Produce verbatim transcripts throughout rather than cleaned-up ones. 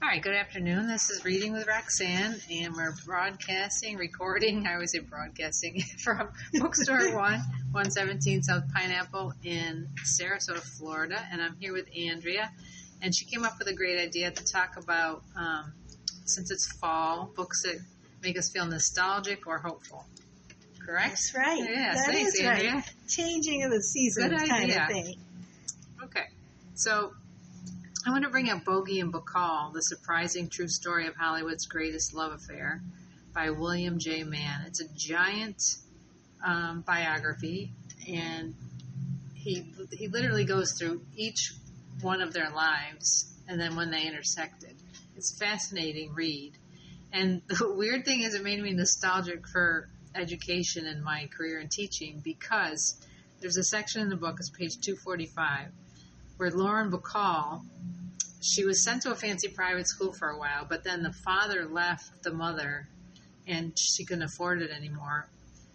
All right, good afternoon. This is Reading with Roxanne, and we're broadcasting, recording, I always say broadcasting, from Bookstore one, one seventeen South Pineapple in Sarasota, Florida. And I'm here with Andrea, and she came up with a great idea to talk about, um, since it's fall, books that make us feel nostalgic or hopeful. Correct? That's right. Yeah, that thanks, is Andrea. Right. Changing of the season Good kind idea. of thing. Okay, so I want to bring up Bogey and Bacall, the surprising true story of Hollywood's greatest love affair by William J. Mann. It's a giant um, biography, and he he literally goes through each one of their lives and then when they intersected. It's a fascinating read. And the weird thing is it made me nostalgic for education and my career in teaching, because there's a section in the book, it's page two forty-five, where Lauren Bacall, she was sent to a fancy private school for a while, but then the father left the mother and she couldn't afford it anymore.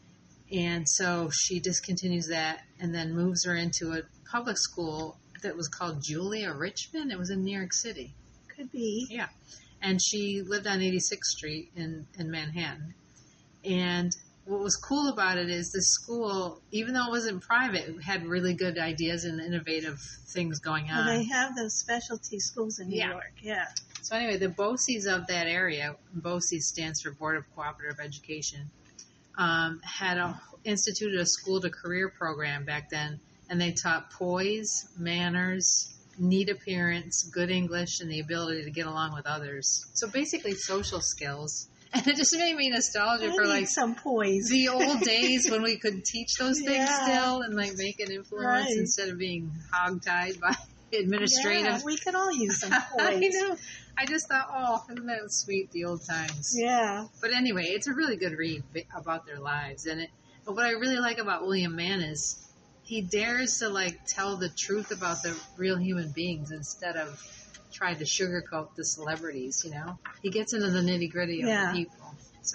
And so she discontinues that and then moves her into a public school that was called Julia Richmond. It was in New York City. Could be. Yeah. And she lived on eighty-sixth Street in, in Manhattan. And what was cool about it is the school, even though it wasn't private, it had really good ideas and innovative things going on. Well, they have those specialty schools in New Yeah. York, yeah. So anyway, the BOCES of that area, BOCES stands for Board of Cooperative Education, um, had a, instituted a school to career program back then, and they taught poise, manners, neat appearance, good English, and the ability to get along with others. So basically social skills. And it just made me nostalgic I for need like some poise. the old days when we could teach those things Yeah. still and like make an influence Right. instead of being hogtied by administrative. Yeah, we could all use some I poise. know. I just thought, oh, isn't that sweet, the old times? Yeah. But anyway, it's a really good read about their lives. And it, but what I really like about William Mann is he dares to like tell the truth about the real human beings instead of try to sugarcoat the celebrities, you know? He gets into the nitty gritty of Yeah. the people. So,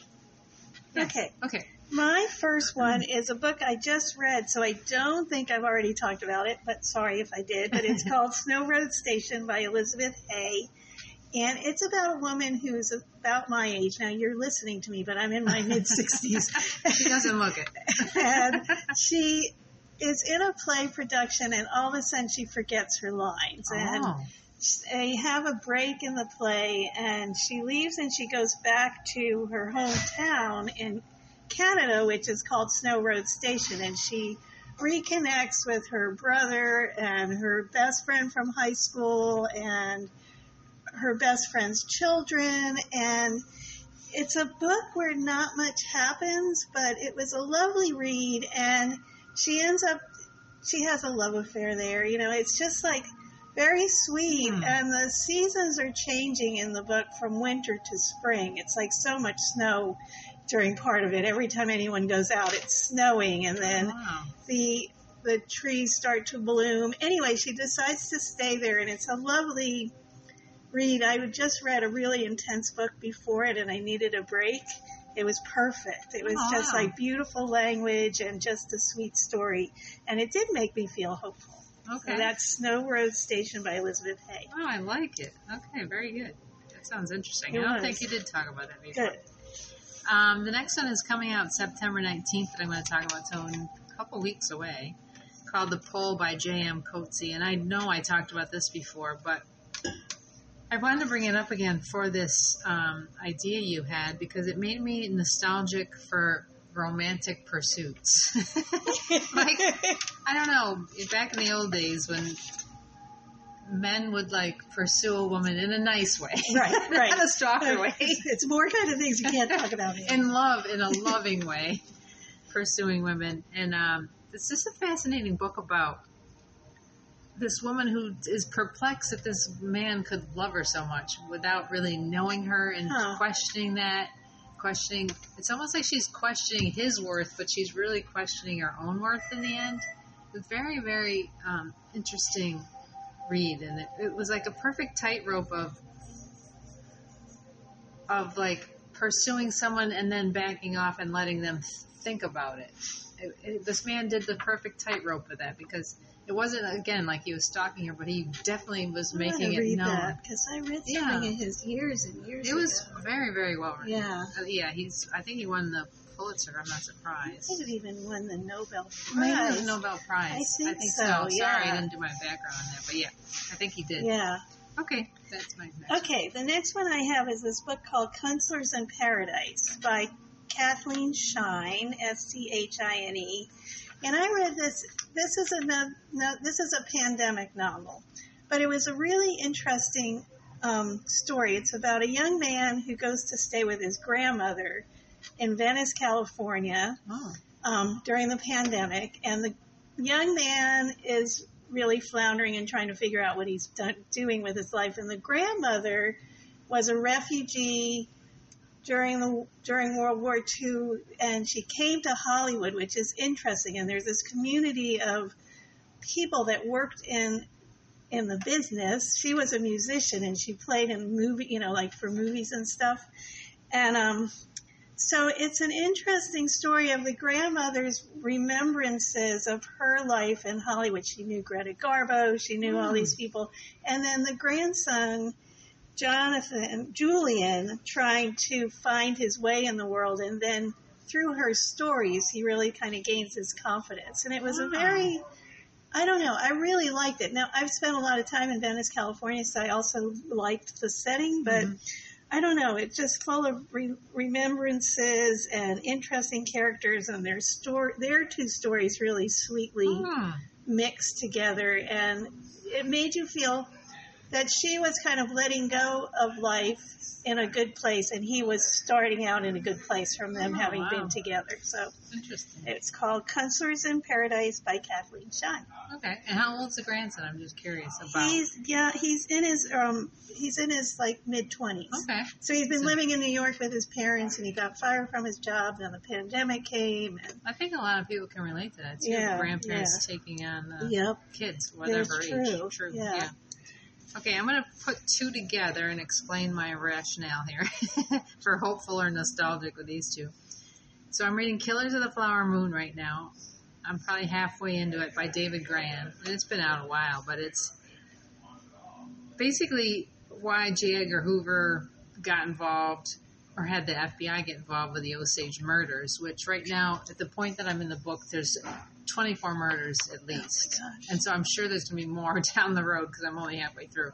yeah. Okay. Okay. My first one is a book I just read, so I don't think I've already talked about it, but sorry if I did. But it's called Snow Road Station by Elizabeth Hay. And it's about a woman who's about my age. Now, you're listening to me, but I'm in my mid-sixties. She doesn't look it. And she is in a play production, and all of a sudden she forgets her lines. And Oh. they have a break in the play, and she leaves and she goes back to her hometown in Canada, which is called Snow Road Station, and she reconnects with her brother and her best friend from high school and her best friend's children. And it's a book where not much happens, but it was a lovely read, and she ends up, she has a love affair there. You know, it's just like very sweet, Hmm. and the seasons are changing in the book from winter to spring. It's like so much snow during part of it. Every time anyone goes out, it's snowing, and then Wow. the the trees start to bloom. Anyway, she decides to stay there, and it's a lovely read. I had just read a really intense book before it, and I needed a break. It was perfect. It was Oh, just wow. like beautiful language and just a sweet story, and it did make me feel hopeful. Okay. So that's Snow Road Station by Elizabeth Hay. Oh, I like it. Okay, very good. That sounds interesting. It I don't was. think you did talk about that before. Good. Um, the next one is coming out September nineteenth that I'm going to talk about, so in a couple weeks away, called The Pole by J M Coetzee. And I know I talked about this before, but I wanted to bring it up again for this um, idea you had, because it made me nostalgic for romantic pursuits. Like, I don't know, back in the old days when men would like pursue a woman in a nice way. Right, right. Not a stalker way. It's more kind of things you can't talk about here. In love, in a loving way, pursuing women. And um, it's just a fascinating book about this woman who is perplexed that this man could love her so much without really knowing her, and Huh. questioning that, questioning, it's almost like she's questioning his worth, but she's really questioning her own worth in the end. It's very, very um, interesting read, and it, it was like a perfect tightrope of of like pursuing someone and then backing off and letting them think about it. it, it, this man did the perfect tightrope of that because it wasn't, again, like he was stalking her, but he definitely was I making want to it read known. that because I read Yeah. something of his years and years It ago. was very, very well written. Yeah. Uh, yeah, he's. I think he won the Pulitzer. I'm not I surprised. think it even won the Nobel Prize. Maybe it was a Nobel Prize. I think so, Sorry, yeah. I didn't do my background on that, but yeah, I think he did. Yeah. Okay, that's my next. Okay, the next one I have is this book called Counselors in Paradise by Kathleen Shine, S C H I N E. And I read this. This is a no, no, this is a pandemic novel, but it was a really interesting um, story. It's about a young man who goes to stay with his grandmother in Venice, California, Oh. um, during the pandemic, and the young man is really floundering and trying to figure out what he's done, doing with his life. And the grandmother was a refugee during the during World War Two, and she came to Hollywood, which is interesting. And there's this community of people that worked in in the business. She was a musician, and she played in movie, you know, like for movies and stuff. And um, so it's an interesting story of the grandmother's remembrances of her life in Hollywood. She knew Greta Garbo, she knew all these people, and then the grandson, Jonathan, Julian, trying to find his way in the world, and then through her stories, he really kind of gains his confidence. And it was a very, I don't know, I really liked it. Now, I've spent a lot of time in Venice, California, so I also liked the setting, but mm-hmm. I don't know, it's just full of re- remembrances and interesting characters, and their story, their two stories really sweetly mm. mixed together, and it made you feel that she was kind of letting go of life in a good place, and he was starting out in a good place from them oh, having wow. been together. So interesting. It's called Counselors in Paradise by Kathleen Shine. Okay, and how old's the grandson? I'm just curious about. He's yeah, he's in his um, he's in his like mid twenties. Okay. So he's been so, living in New York with his parents, and he got fired from his job. Then the pandemic came. And, I think a lot of people can relate to that too. Yeah, grandparents yeah. taking on uh, yep. kids, whatever That's age. true. True. Yeah. yeah. Okay, I'm going to put two together and explain my rationale here for hopeful or nostalgic with these two. So I'm reading Killers of the Flower Moon right now. I'm probably halfway into it by David Grann. And it's been out a while, but it's basically why J. Edgar Hoover got involved or had the F B I get involved with the Osage murders, which right now, at the point that I'm in the book, there's twenty-four murders at least. Oh my gosh. And so I'm sure there's going to be more down the road because I'm only halfway through.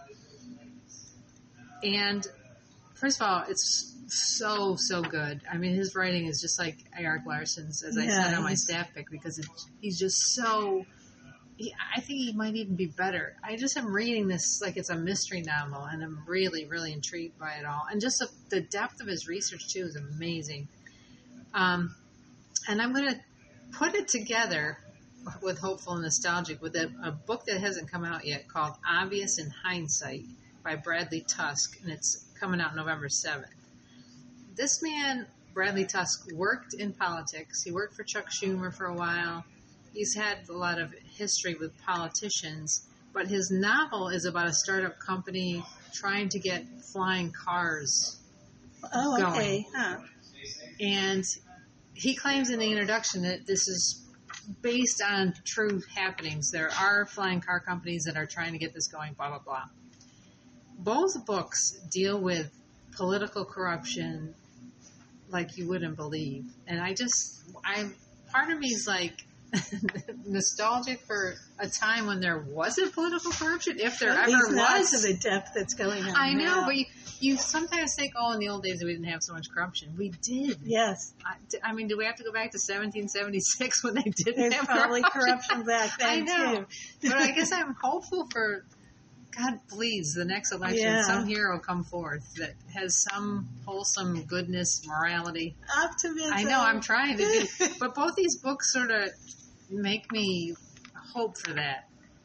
And first of all, it's so, so good. I mean, his writing is just like Erik Larson's, as I yeah, said on my staff pick, because it, he's just so... He, I think he might even be better. I just am reading this like it's a mystery novel, and I'm really, really intrigued by it all. And just the, the depth of his research, too, is amazing. Um, and I'm going to put it together with Hopeful and Nostalgic with a, a book that hasn't come out yet called Obvious in Hindsight by Bradley Tusk, and it's coming out November seventh. This man, Bradley Tusk, worked in politics. He worked for Chuck Schumer for a while. He's had a lot of history with politicians, but his novel is about a startup company trying to get flying cars oh, going. Okay. Huh. And he claims in the introduction that this is based on true happenings. There are flying car companies that are trying to get this going, blah, blah, blah. Both books deal with political corruption like you wouldn't believe. And I just, I'm, part of me is like, nostalgic for a time when there wasn't political corruption, if there At ever least not was. to the depth that's going on I know, now. but you, you sometimes think, oh, in the old days we didn't have so much corruption. We did. Yes. I, I mean, do we have to go back to seventeen seventy-six when they didn't There's have probably corruption? corruption back then, I know. too. But I guess I'm hopeful for, God, please, the next election, Yeah. some hero come forth that has some wholesome goodness, morality. Optimism. I know, I'm trying to do, but both these books sort of make me hope for that.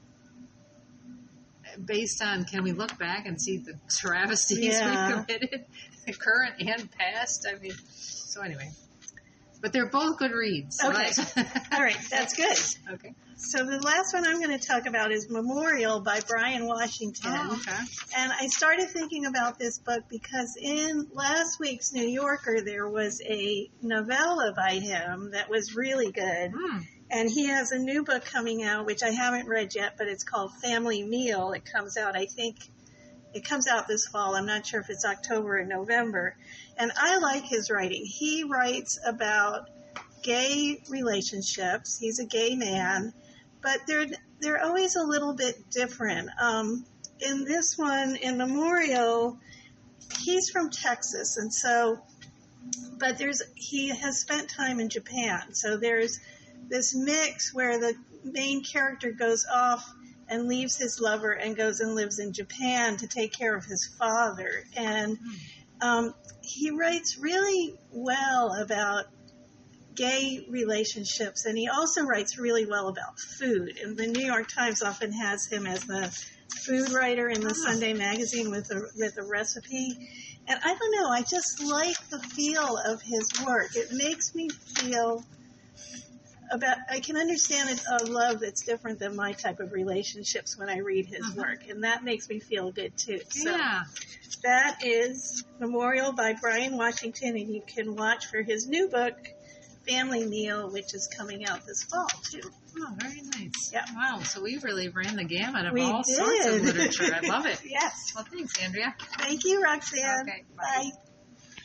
Based on, can we look back and see the travesties Yeah. we've committed, current and past? I mean, so anyway. But they're both good reads. So Okay. All right, that's good. Okay. So the last one I'm going to talk about is Memorial by Brian Washington. Oh, okay. And I started thinking about this book because in last week's New Yorker, there was a novella by him that was really good. Mm. And he has a new book coming out, which I haven't read yet, but it's called Family Meal. It comes out, I think, it comes out this fall. I'm not sure if it's October or November. And I like his writing. He writes about gay relationships. He's a gay man, but they're they're always a little bit different. Um, in this one, in Memorial, he's from Texas, and so, but there's he has spent time in Japan. So there's this mix where the main character goes off and leaves his lover and goes and lives in Japan to take care of his father. And um, he writes really well about gay relationships, and he also writes really well about food. And the New York Times often has him as the food writer in the oh. Sunday magazine with a with a recipe. And I don't know, I just like the feel of his work. It makes me feel about, I can understand it's a love that's different than my type of relationships when I read his uh-huh. work, and that makes me feel good too. So yeah. That is Memorial by Brian Washington, and you can watch for his new book, Family Meal, which is coming out this fall too. Oh, very nice. Yeah. Wow, so we really ran the gamut of we all did. sorts of literature. I love it. Yes. Well, thanks, Andrea. Thank you, Roxanne. Okay, bye. Bye.